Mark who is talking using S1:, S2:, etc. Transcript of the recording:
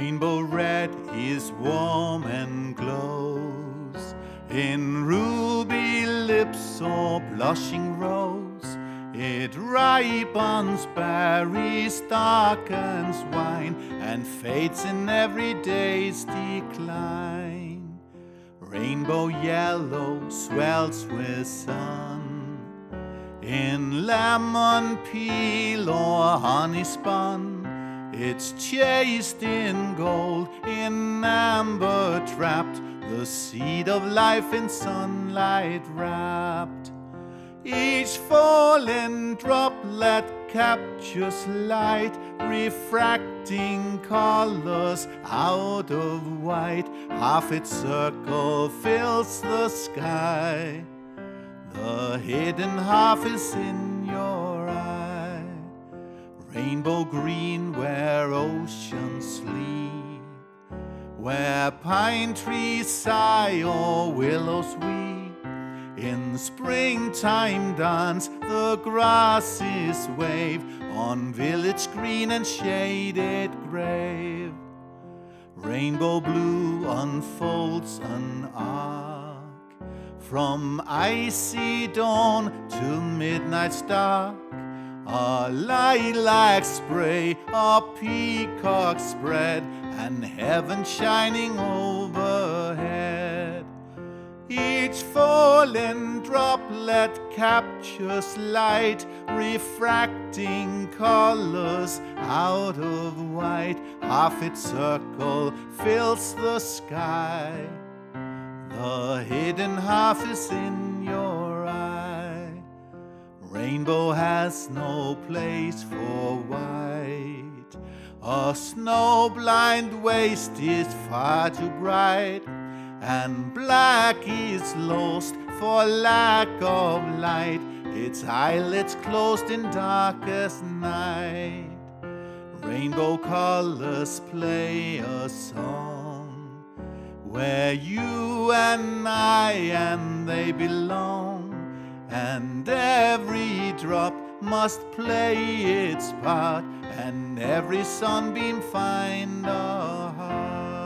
S1: Rainbow red is warm and glows, in ruby lips or blushing rose. It ripens berries, darkens wine, and fades in every day's decline. Rainbow yellow swells with sun, in lemon peel or honey spun. It's chased in gold, in amber trapped, the seed of life in sunlight wrapped. Each falling droplet captures light, refracting colors out of white. Half its circle fills the sky, the hidden half is in your eye. Rainbow green where oceans sleep, where pine trees sigh or willows weep. In springtime dance the grasses wave, on village green and shaded grave. Rainbow blue unfolds an arc, from icy dawn to midnight's dark. A lilac spray, a peacock spread, and heaven shining overhead. Each falling droplet captures light, refracting colors out of white. Half its circle fills the sky, the hidden half is in your eye. Rainbow has no place for white, a snow-blind waste is far too bright, and black is lost for lack of light, its eyelids closed in darkest night. Rainbow colors play a song, where you and I and they belong, and every drop must play its part, and every sunbeam find a heart.